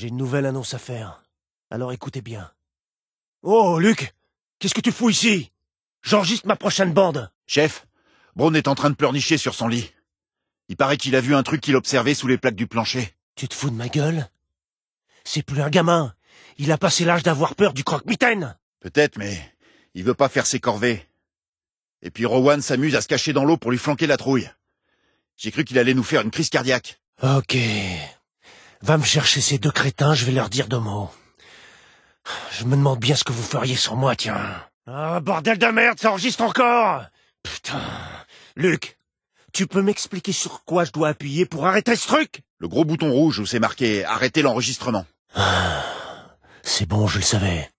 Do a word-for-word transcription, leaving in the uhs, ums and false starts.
J'ai une nouvelle annonce à faire. Alors écoutez bien. Oh, Luc! Qu'est-ce que tu fous ici? J'enregistre ma prochaine bande. Chef, Braun est en train de pleurnicher sur son lit. Il paraît qu'il a vu un truc qu'il observait sous les plaques du plancher. Tu te fous de ma gueule? C'est plus un gamin. Il a passé l'âge d'avoir peur du croque-mitaine. Peut-être, mais il veut pas faire ses corvées. Et puis Rowan s'amuse à se cacher dans l'eau pour lui flanquer la trouille. J'ai cru qu'il allait nous faire une crise cardiaque. Ok. Va me chercher ces deux crétins, je vais leur dire deux mots. Je me demande bien ce que vous feriez sans moi, tiens. Ah, bordel de merde, ça enregistre encore! Putain. Luc, tu peux m'expliquer sur quoi je dois appuyer pour arrêter ce truc? Le gros bouton rouge où c'est marqué « Arrêtez l'enregistrement ». Ah, c'est bon, je le savais.